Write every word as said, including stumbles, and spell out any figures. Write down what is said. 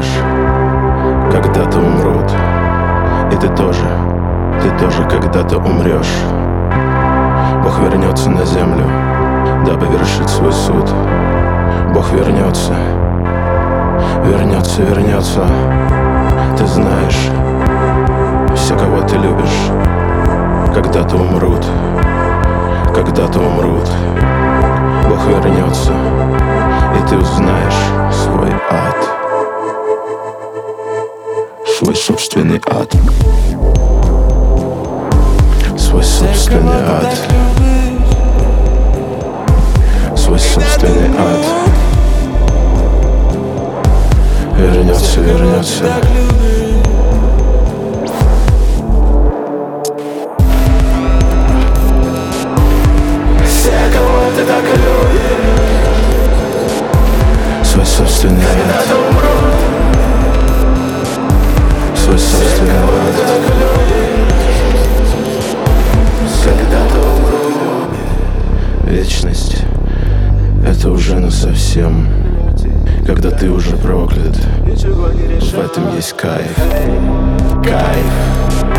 любишь, когда-то умрут. И ты тоже, ты тоже когда-то умрешь. Бог вернется на землю, дабы вершить свой суд. Бог вернется, вернется, вернется. Ты знаешь, все, кого ты любишь, когда-то умрут, когда-то умрут. Бог вернется, и ты узнаешь свой ад, свой собственный ад, свой собственный ад, свой собственный ад. Вернется, вернется. Все, кого ты так любишь, свой собственный ад, свой собственный ад. Когда-то умрут. Вечность — это уже насовсем. Когда ты уже проклят, в этом есть кайф. Кайф.